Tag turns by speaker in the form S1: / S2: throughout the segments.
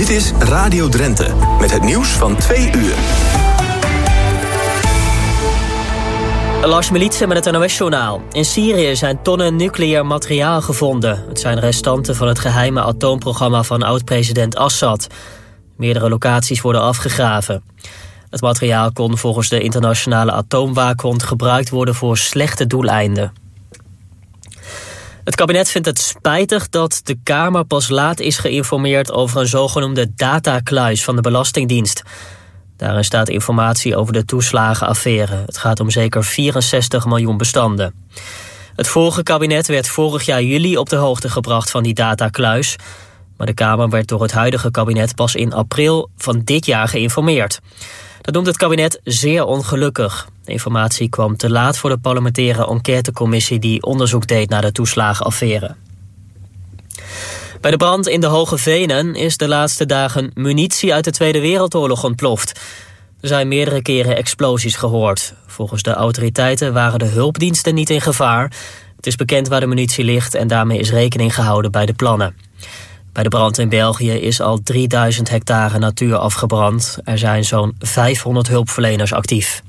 S1: Dit is Radio Drenthe, met het nieuws van 2 uur.
S2: Lars Militse met het NOS-journaal. In Syrië zijn tonnen nucleair materiaal gevonden. Het zijn restanten van het geheime atoomprogramma van oud-president Assad. Meerdere locaties worden afgegraven. Het materiaal kon volgens de internationale atoomwaakhond gebruikt worden voor slechte doeleinden. Het kabinet vindt het spijtig dat de Kamer pas laat is geïnformeerd over een zogenoemde datakluis van de Belastingdienst. Daarin staat informatie over de toeslagenaffaire. Het gaat om zeker 64 miljoen bestanden. Het vorige kabinet werd vorig jaar juli op de hoogte gebracht van die datakluis. Maar de Kamer werd door het huidige kabinet pas in april van dit jaar geïnformeerd. Dat noemt het kabinet zeer ongelukkig. De informatie kwam te laat voor de parlementaire enquêtecommissie die onderzoek deed naar de toeslagenaffaire. Bij de brand in de Hoge Venen is de laatste dagen munitie uit de Tweede Wereldoorlog ontploft. Er zijn meerdere keren explosies gehoord. Volgens de autoriteiten waren de hulpdiensten niet in gevaar. Het is bekend waar de munitie ligt en daarmee is rekening gehouden bij de plannen. Bij de brand in België is al 3000 hectare natuur afgebrand. Er zijn zo'n 500 hulpverleners actief.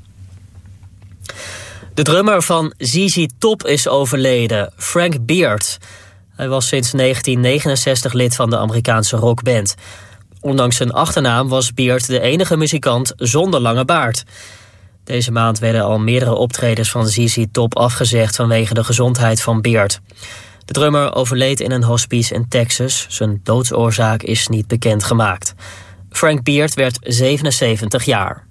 S2: De drummer van ZZ Top is overleden, Frank Beard. Hij was sinds 1969 lid van de Amerikaanse rockband. Ondanks zijn achternaam was Beard de enige muzikant zonder lange baard. Deze maand werden al meerdere optredens van ZZ Top afgezegd vanwege de gezondheid van Beard. De drummer overleed in een hospice in Texas. Zijn doodsoorzaak is niet bekendgemaakt. Frank Beard werd 77 jaar.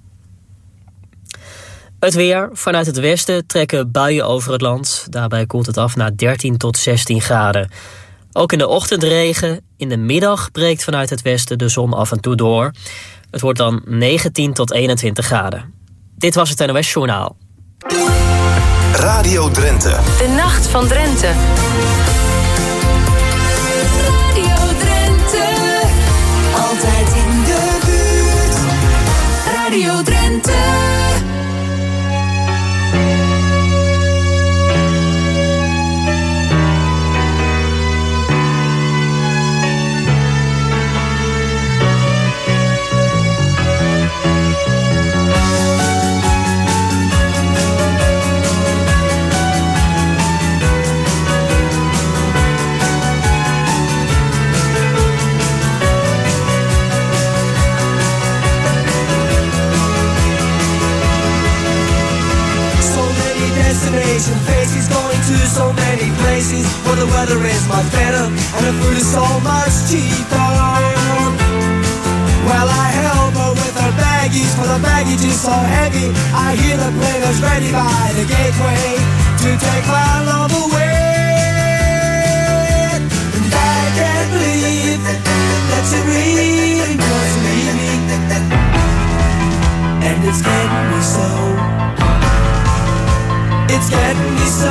S2: Het weer. Vanuit het westen trekken buien over het land. Daarbij koelt het af naar 13 tot 16 graden. Ook in de ochtend regen. In de middag breekt vanuit het westen de zon af en toe door. Het wordt dan 19 tot 21 graden. Dit was het NOS Journaal.
S1: Radio Drenthe.
S3: De Nacht van Drenthe. Radio Drenthe. Altijd in de buurt. Radio Drenthe.
S4: Faces going to so many places where the weather is much better and the food is so much cheaper. Well, I help her with her baggies, for the baggage is so heavy. I hear the players ready by the gateway to take my love away. And I can't believe that she really wants to leave me, and it's getting me so. It's getting me so.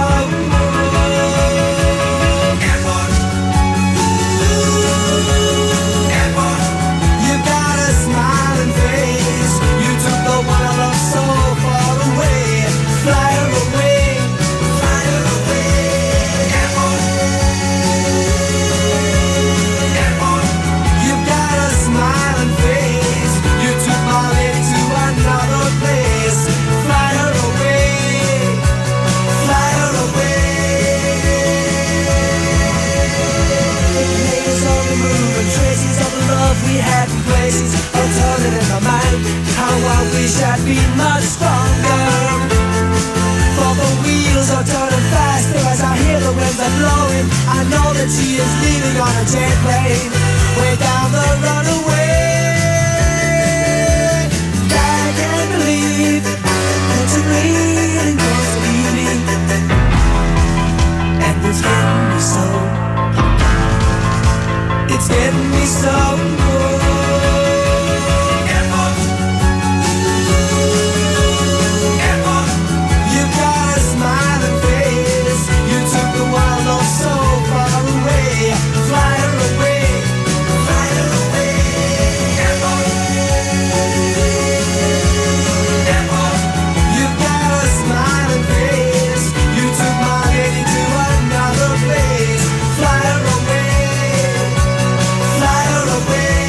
S4: Airport. Airport. You got a smiling face. You took the one I love so far away. Fly her away. Fly her away. Airport. Airport. You got a smiling face. You took my lady to another place. Fly her away. We had in places, I'm turning in my mind. How I wish I'd be much stronger. For the wheels are turning faster as I hear the winds are blowing. I know that she is leaving on a jet plane, way down the runaway. I can't believe that she really wants to leave me, and it's getting me so. It's getting me so good. Airport. Airport. You got a smiling face. You took the one love so far away. Fly her away. Fly her away. Airport. Airport. You got a smiling face. You took my lady to another place. Fly her away. Fly her away.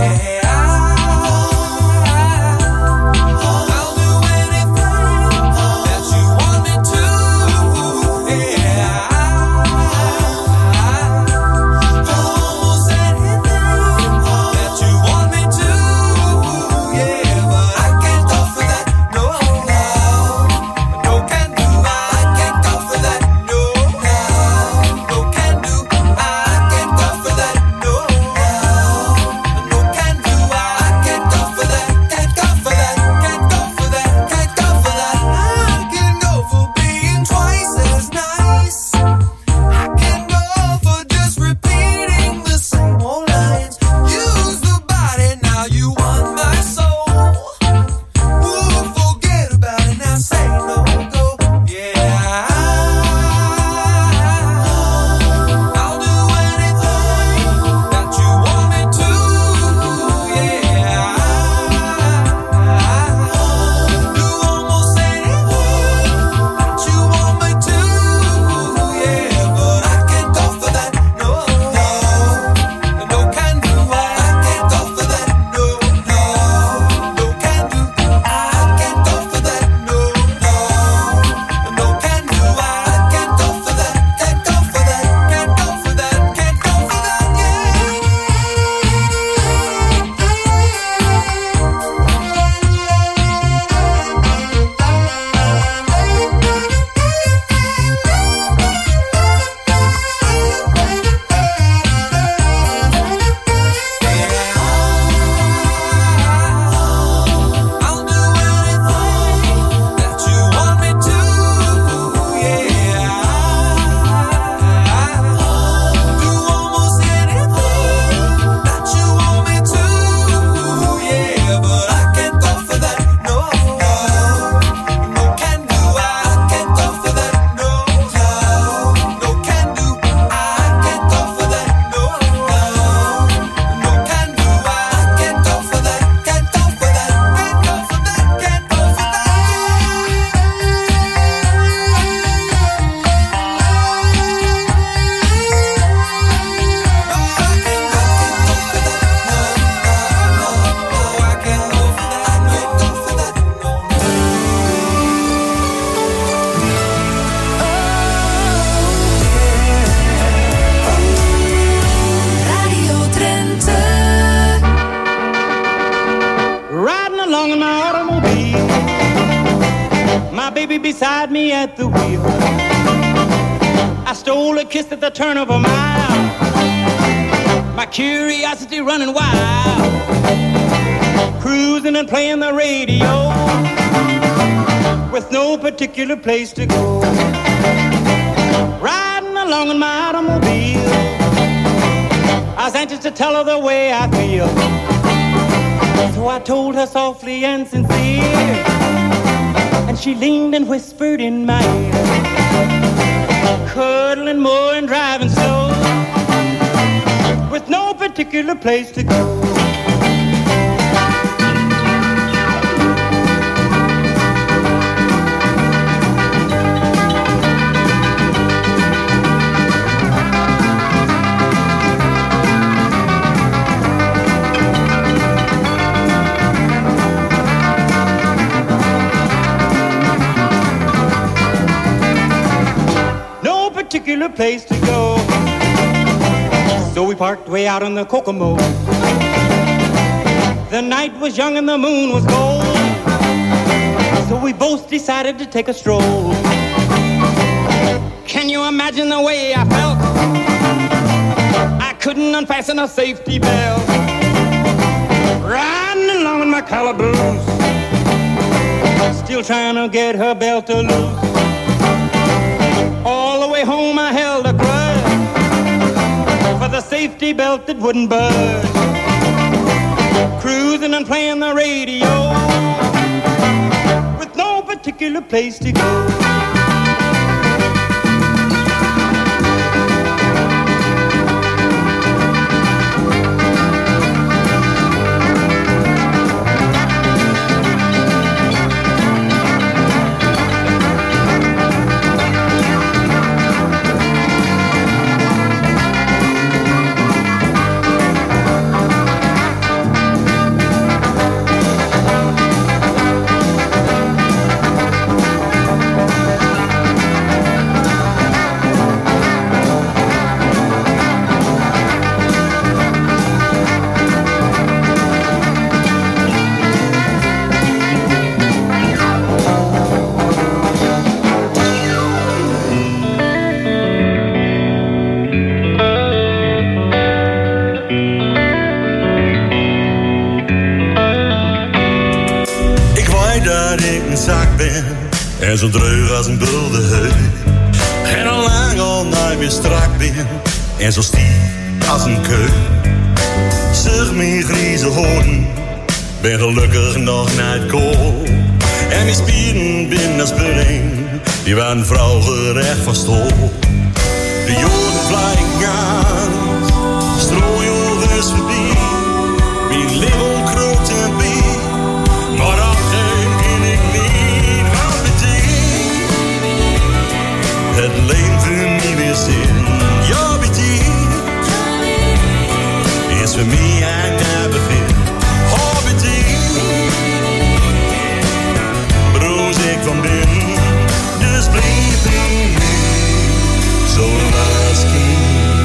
S5: beside me at the wheel. I stole a kiss at the turn of a mile, my curiosity running wild, cruising and playing the radio with no particular place to go. Riding along in my automobile, I was anxious to tell her the way I feel. So I told her softly and sincere, and she leaned and whispered in my ear, cuddling more and driving slow, with no particular place to go. Particular place to go. So we parked way out in the Kokomo. The night was young and the moon was gold, so we both decided to take a stroll. Can you imagine the way I felt? I couldn't unfasten a safety belt, riding along in my calaboose, still trying to get her belt to loose. All the way home I held a grudge for the safety belt that wouldn't budge, cruising and playing the radio with no particular place to go.
S6: een zak ben en zo dreug als een bulde. En al lang al nooit meer strak ben en zo stief als een keu. Zeg mijn griezen horen, ben gelukkig nog niet kool. En mijn spieren binnen als pudding, die waren vrouwgerecht van stol. De joden vliegen aan, strooijogens voorbij. Mijn leven krookt en bier, maar afgeven kan ik niet. Wat betekent het leven niet weer zin? Ja, betekent is voor mij een nieuw begin. Oh, betekent broos ik van binnen, dus blijf in mij zo lang als kind.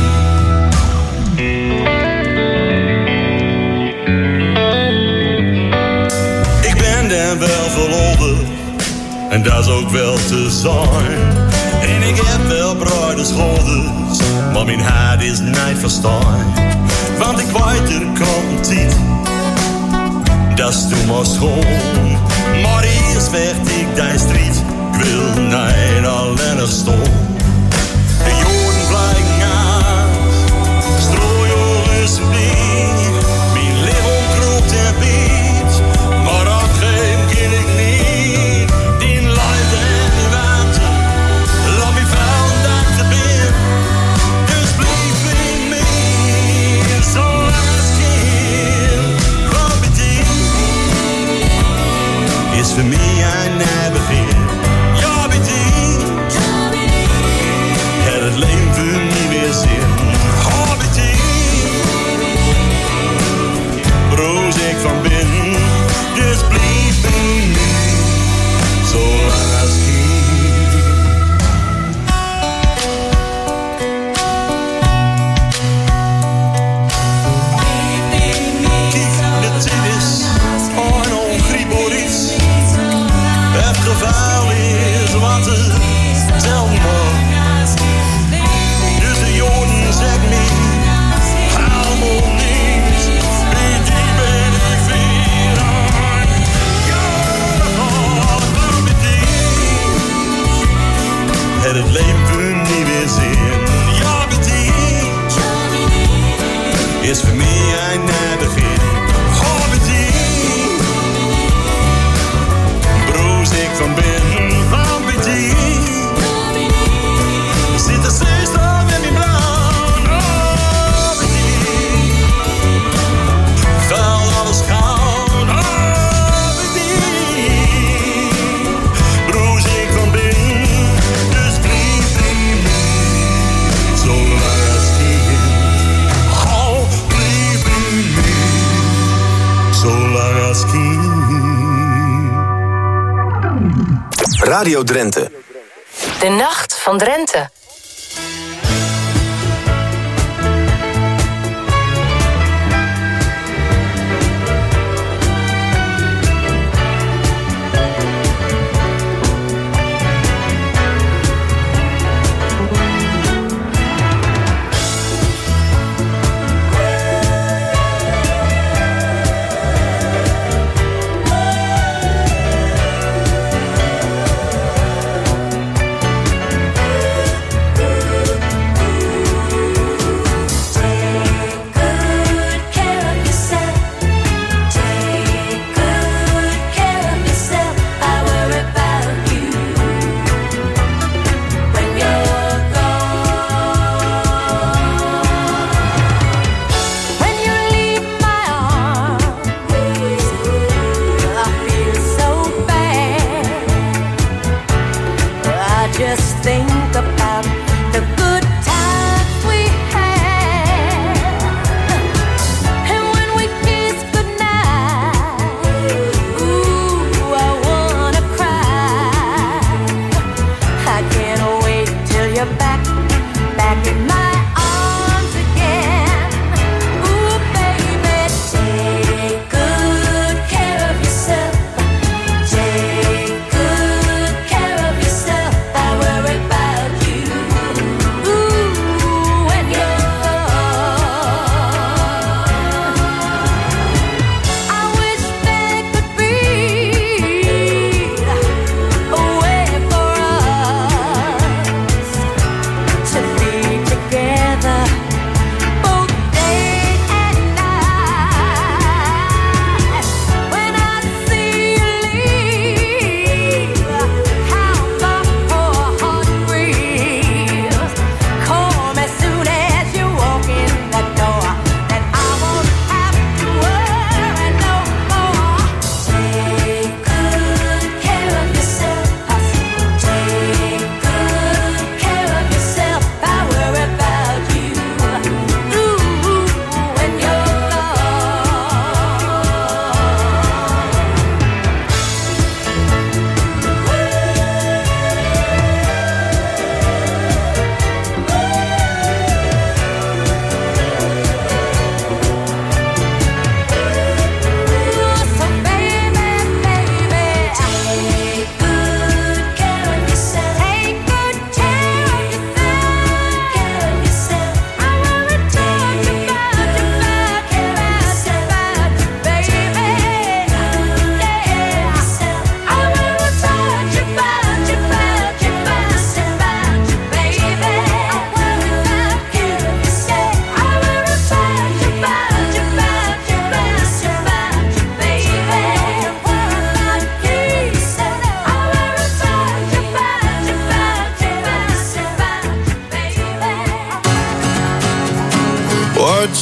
S6: En wel verolderd, en dat is ook wel te zijn. En ik heb wel bruide schouders, maar mijn hart is niet verstaan. Want ik weet er komt een tijd, dat is toen maar schoon. Maar eerst vecht ik die strijd, ik wil niet alleen nog staan. De joden vliegen aan, strooijogens voorbij. Mijn leven kroopt en biedt, maar afgeven kan ik niet. Die luid en die water, laat me vallen dat ik er ben. Dus blijf in mij, zo lang als kind. Wat betekent is voor mij een nieuw begin. Ja, betekent het leven niet meer zin. Oh, betekent broos ik van binnen, dus blijf in mij, zo lang als kind. Kijk, de tijd is een ongrijpbaar iets. Het gevaar is wat het tel maar. Dus de joden zeggen me, hou me niet, wie die ben ik weer aan. Ja, wat betekent het leven niet weer zin. Ja, betekent is voor mij een nieuw begin. Oh, betekent broos ik van binnen, wat betekent zit er steeds nog in mijn blauw. Oh, betekent vuil alles goud. Oh, betekent broos ik van binnen, dus blijf in mij, zo lang als kind. Oh, blijf in mij, zo lang als kind.
S1: Radio Drenthe.
S3: De Nacht van Drenthe.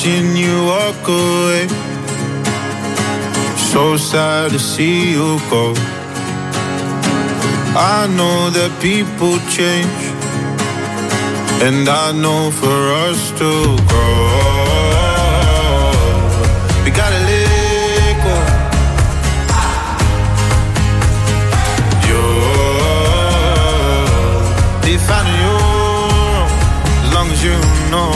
S7: watching you walk away. So sad to see you go. I know that people change, and I know for us to grow, we gotta let go. You're finding your own, as long as you know.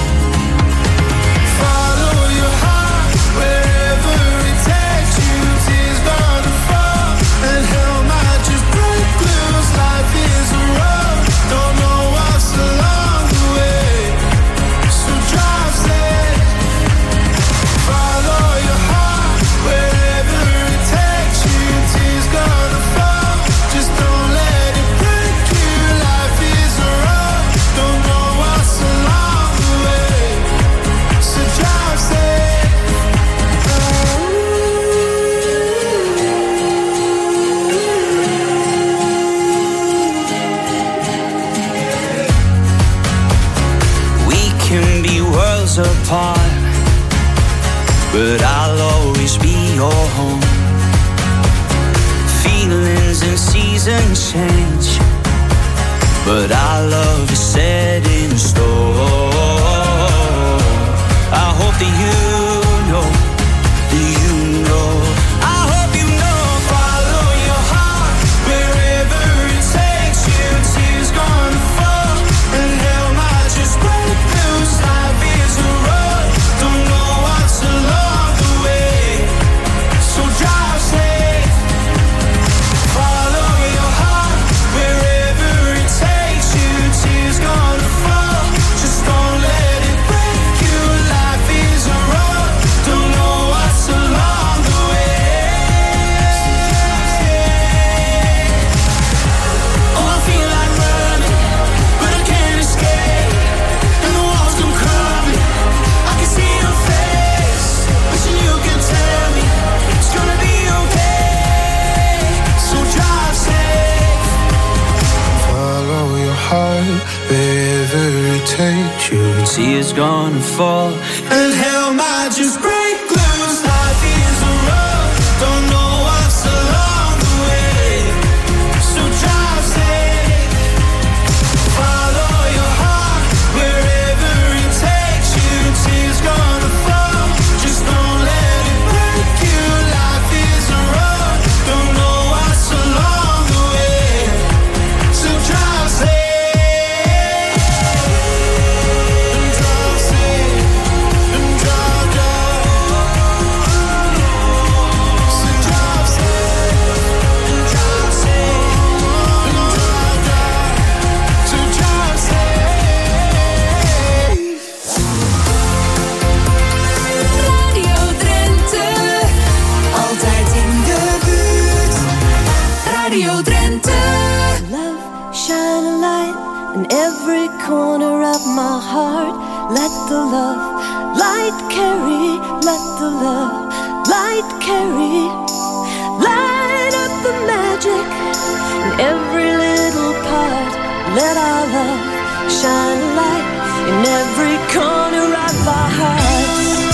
S8: Apart, but I'll always be your home. Feelings and seasons change, but our love is set in stone. I hope that you know, I hope you know. Follow your heart wherever it takes you. Tears gonna fall and hell might just break loose. Life is a road, don't know what's along the way, so drive safe. Follow your heart wherever it takes you. Tears gonna fall, just don't let it break you. Life is a road, don't know what's along the way. Oh, I feel like running, but I can't escape, and the walls come crumbling. I can see your face, wishing you could tell me it's gonna be okay. So drive safe.
S7: Follow your heart wherever it takes you.
S8: Tears gonna fall and hell might just break loose. Life is a road, don't know what's along the way, so drive safe. Follow your heart wherever it takes you. Tears gonna fall, just don't let it break you. Life is a road, don't know what's along the way, so drive safe. And drive safe, and drive, so drive safe, and drive safe, and drive, so drive safe.
S4: Radio Drenthe, altijd in de buurt. Radio Drenthe.
S9: Love, shine a light in every corner of my heart. Let the love light carry, let the love light carry. Light up the magic in every little part. Let our love shine a light in every corner of our hearts.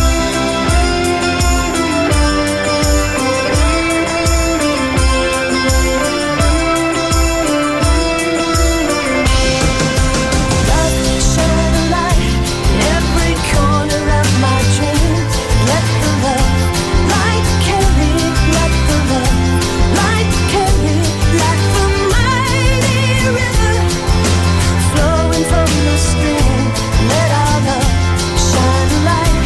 S9: Love, shine a light in every corner of my dreams. Let the love light carry, let the love light carry. Like the mighty river flowing from the stream. Let our love shine a light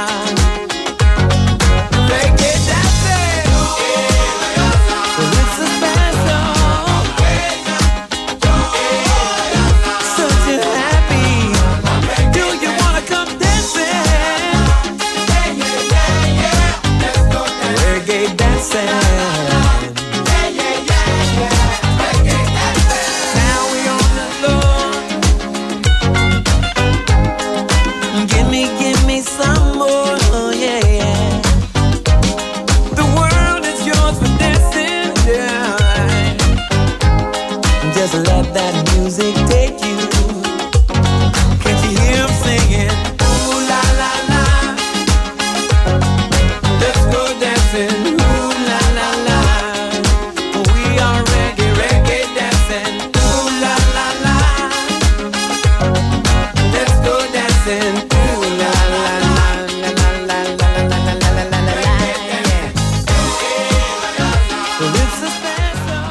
S10: dancing. Ooh, la la la la la la la la la la la la, yeah. Well, it's a special.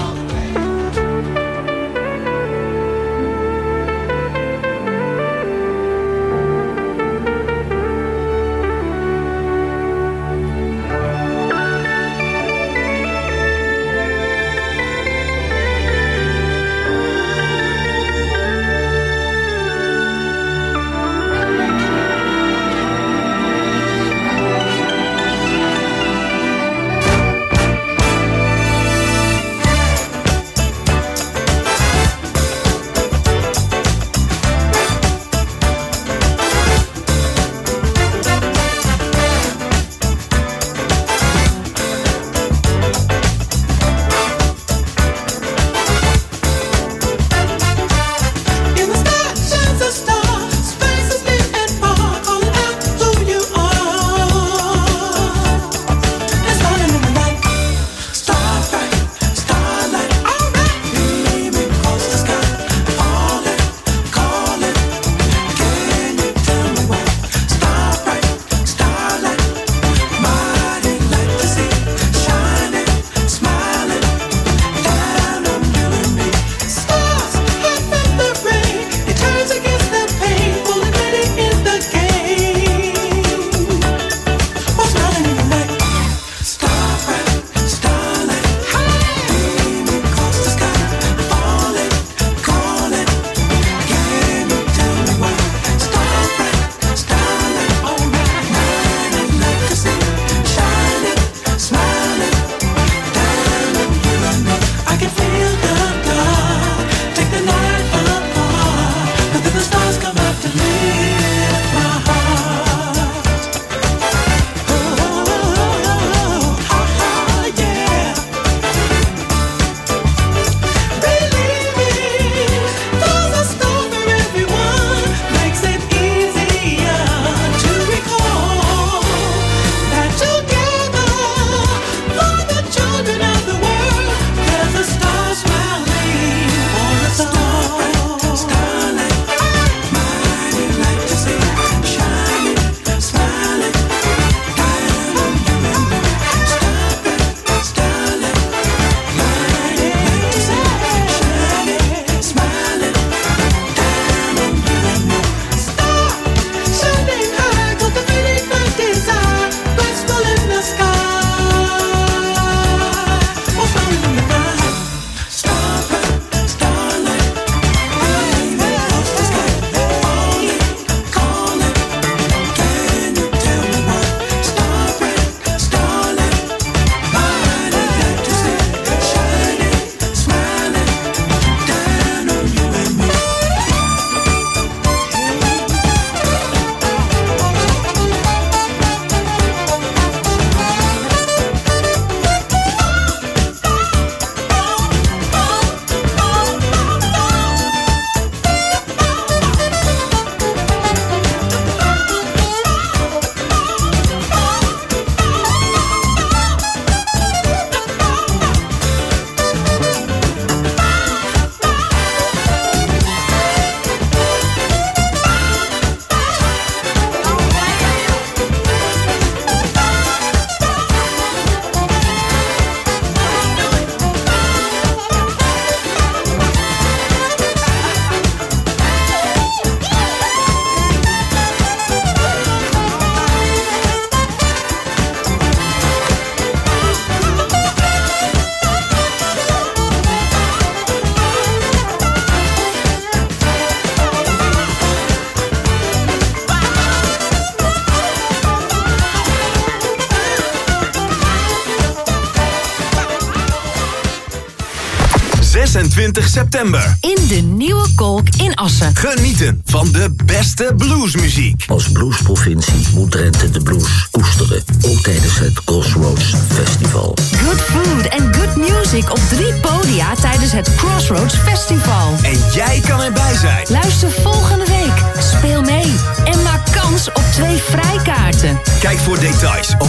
S11: september.
S3: In de Nieuwe Kolk in Assen.
S11: Genieten van de beste bluesmuziek.
S12: Als bluesprovincie moet Drenthe de blues koesteren. Ook tijdens het Crossroads Festival.
S3: Good food en good music op 3 podia tijdens het Crossroads Festival.
S11: En jij kan erbij zijn.
S3: Luister volgende week. Speel mee. En maak kans op 2 vrijkaarten.
S11: Kijk voor details op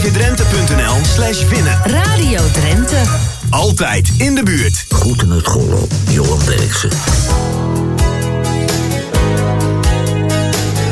S11: rtvdrenthe.nl/winnen.
S3: Radio Drenthe.
S11: Altijd in de buurt.
S12: Groeten het Gollo, Johan Derksen.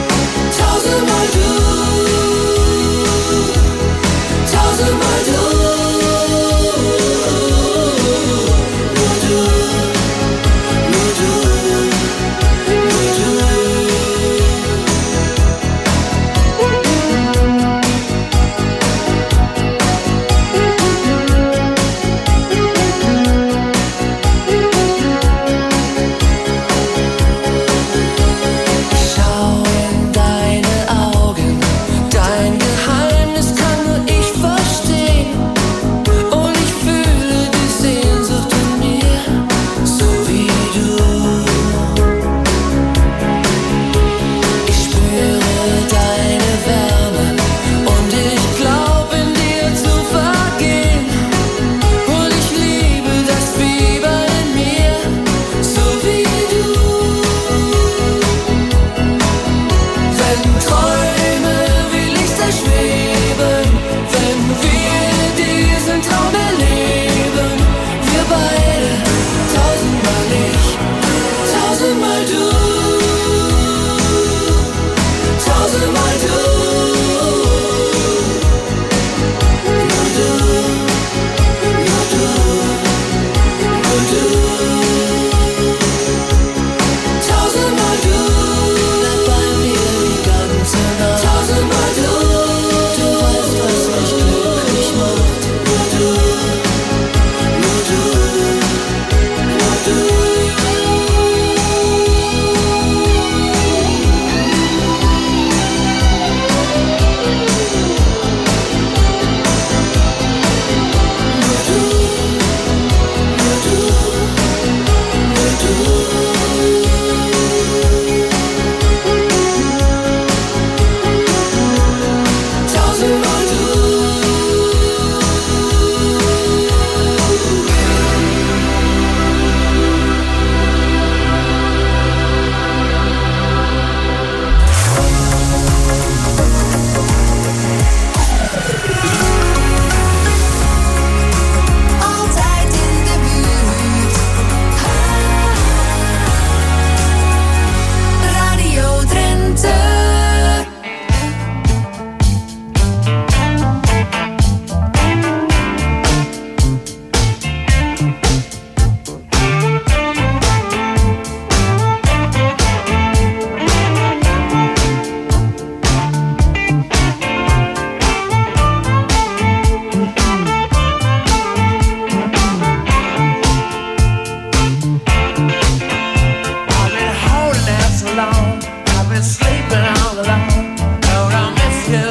S8: been all alone. Lord, I miss you.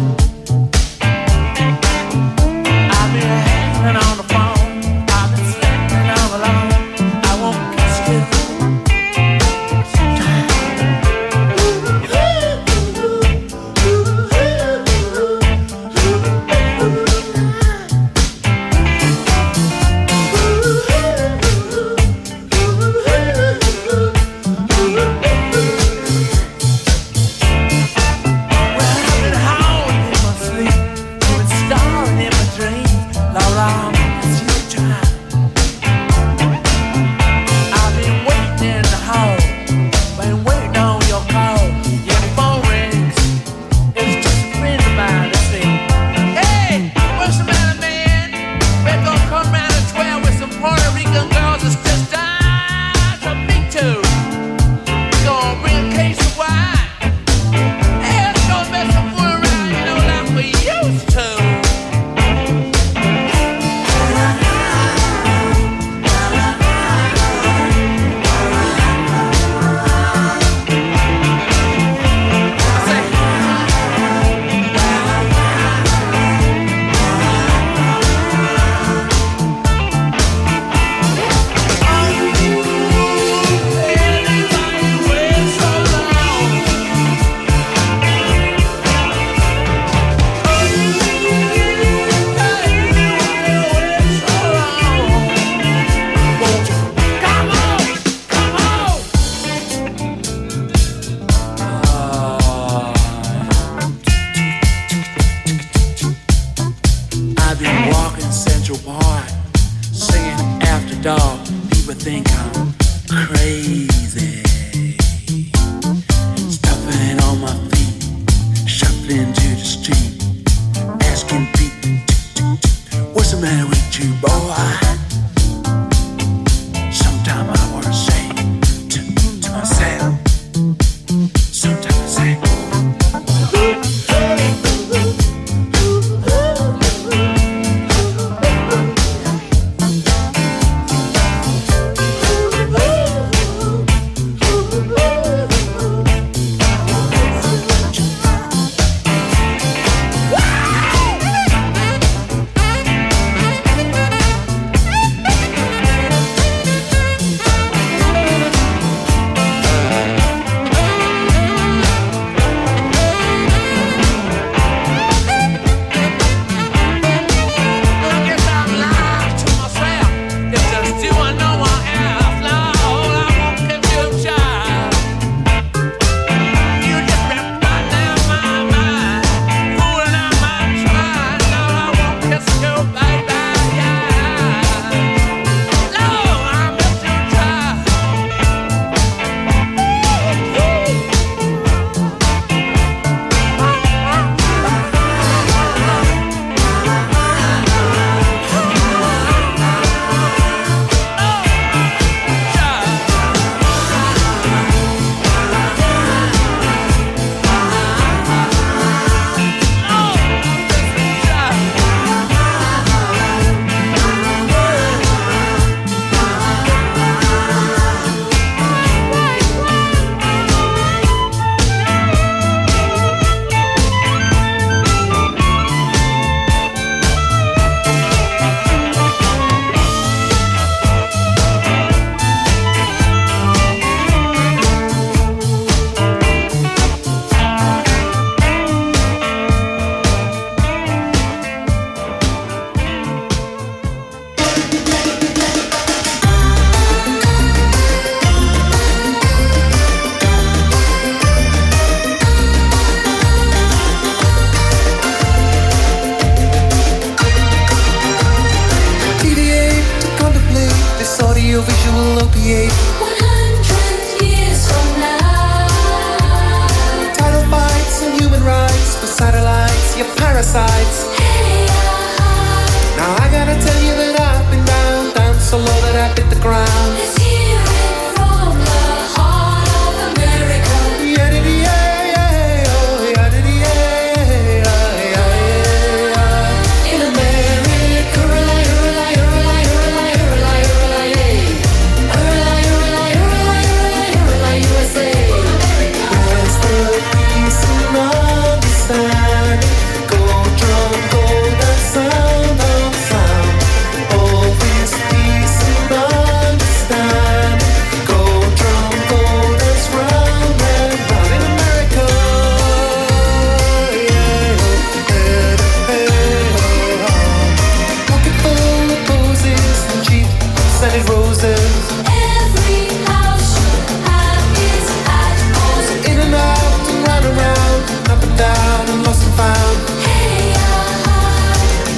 S8: I've been hanging on the phone. I've been sleeping all alone. I won't kiss you.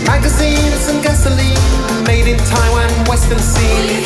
S8: Magazines and gasoline, made in Taiwan, Western scene.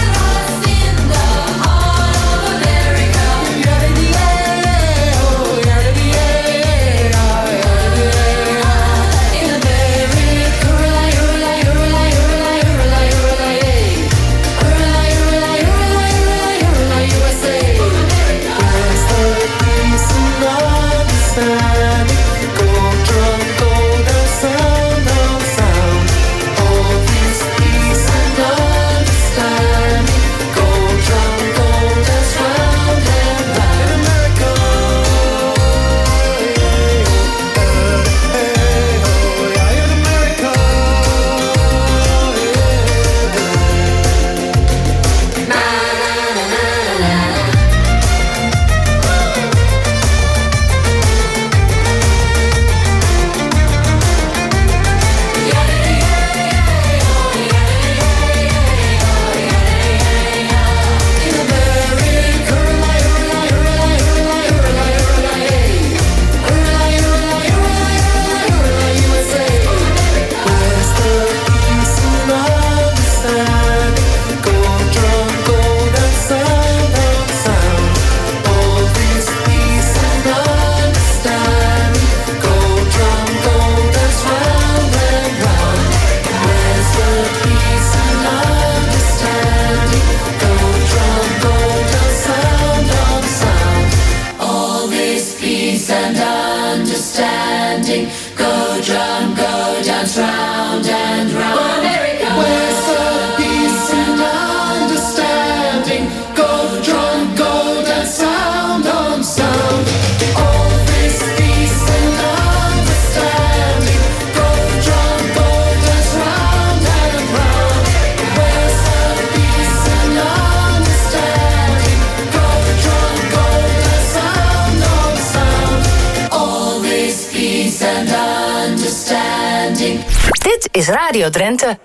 S3: Dit is Radio Drenthe.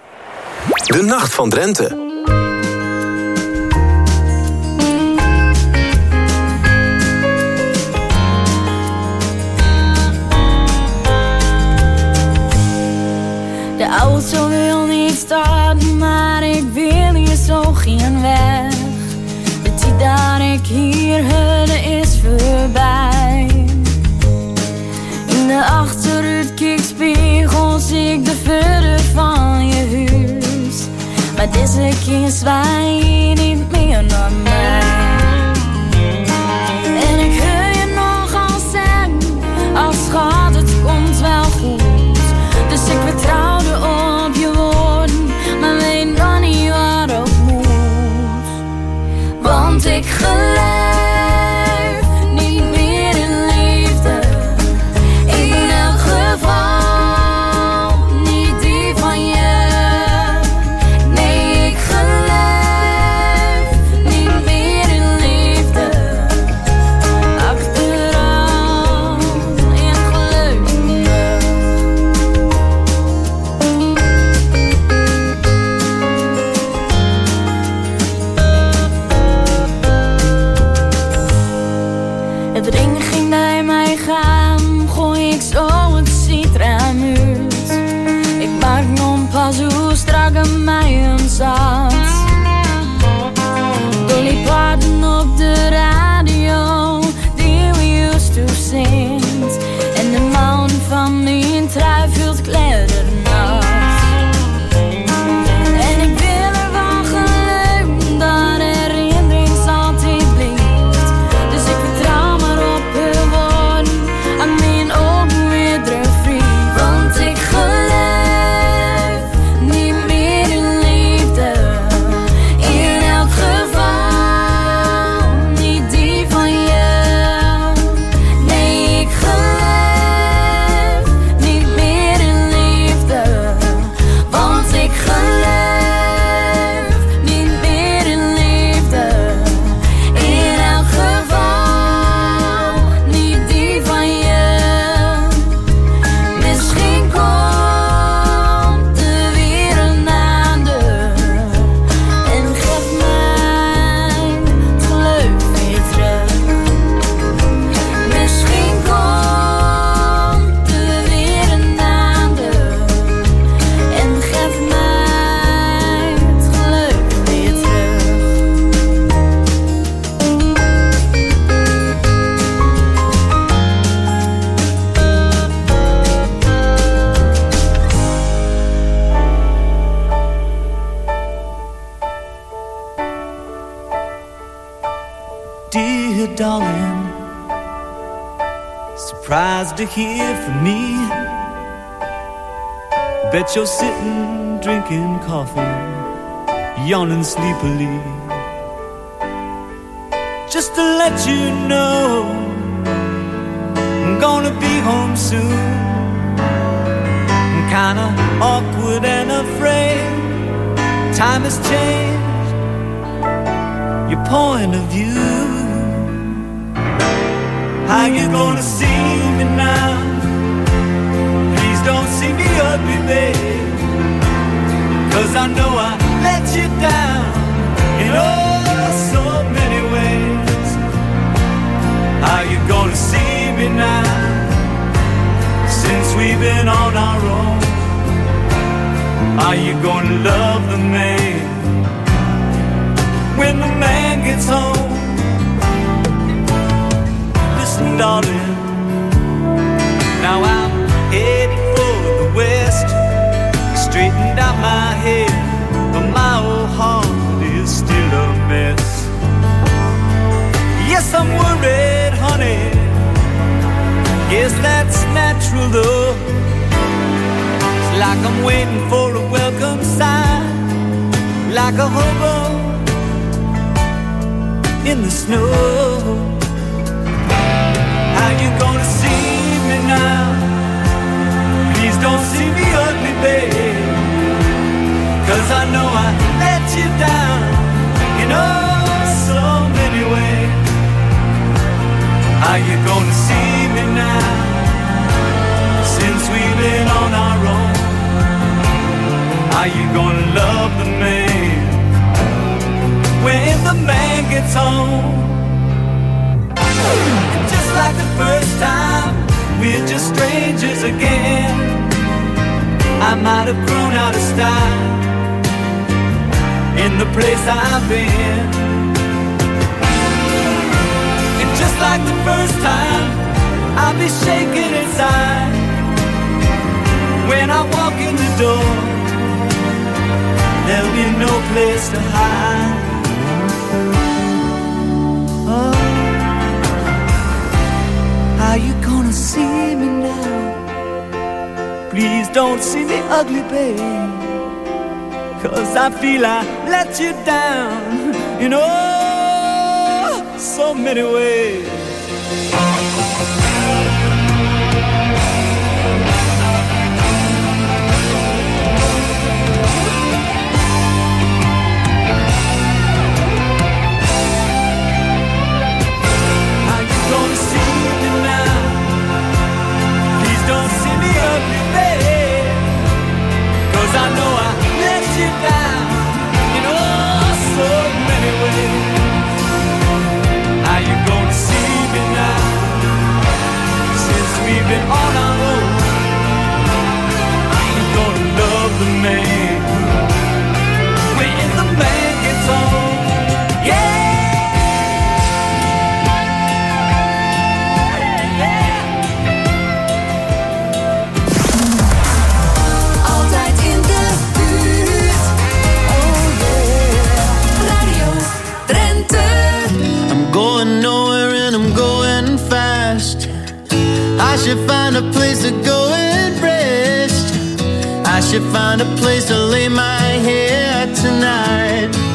S1: De Nacht van Drenthe.
S13: De auto wil niet starten, maar ik wil hier zo geen weg. De tijd dat ik hier hoorde is voorbij. In de achteruitkijkspiegel zie ik de verder van je huis. Maar deze keer zwaai je niet meer naar mij. En ik hoor je nogal zeggen, als schat het komt wel goed. Dus ik vertrouwde op je woorden, maar weet nog niet wat ook moet. Want ik geloof niet meer in liefde. In elk geval niet die van je. Nee, ik geloof niet meer in liefde. Achteraf in geluk. Het ring ging bij mij gaan, gooi ik zo het citraam uit. Ik maak nog pas hoe strak aan mij hem zat. Dolly Parton op de radio, die we used to zingt. En de man van mijn trui vult kleddernat. En ik wil ervan geloven dat herinnering altijd blijft. Dus ik vertrouw maar op hun woorden, aan mijn ogen weer terugvriend. Want ik geloof niet meer in liefde. In elk geval niet die van je. Nee, ik geloof niet meer in liefde.
S8: Surprised to hear from me. Bet you're sitting, drinking coffee, yawning sleepily. Just to let you know, I'm gonna be home soon. I'm kinda awkward and afraid. Time has changed your point of view. How you gonna see me now? Please don't see me ugly, babe, 'cause I know I let you down in oh so many ways. How you gonna see me now? Since we've been on our own, are you gonna love the man when the man gets home? Listen, darling, now I'm headed for the west. Straightened out my head, but my old heart is still a mess. Yes, I'm worried, honey. Yes, that's natural though. It's like I'm waiting for a welcome sign, like a hobo in the snow. How you gonna see me now? Please don't see me ugly, babe, 'cause I know I let you down in oh so many ways. How you gonna see me now? Since we've been on our own, are you gonna love the man when the man gets home? Just like the first time, we're just strangers again. I might have grown out of style in the place I've been. And just like the first time, I'll be shaking inside when I walk in the door. There'll be no place to hide. Oh, how you gonna see me now? Please don't see me ugly, babe, 'cause I feel I let you down in oh so many ways. I know I let you down in oh so many ways. How you gonna see me now? Since we've been on our own, are you gonna love the man when the man gets home? Yeah.
S14: I should find a place to go and rest. I should find a place to lay my head tonight.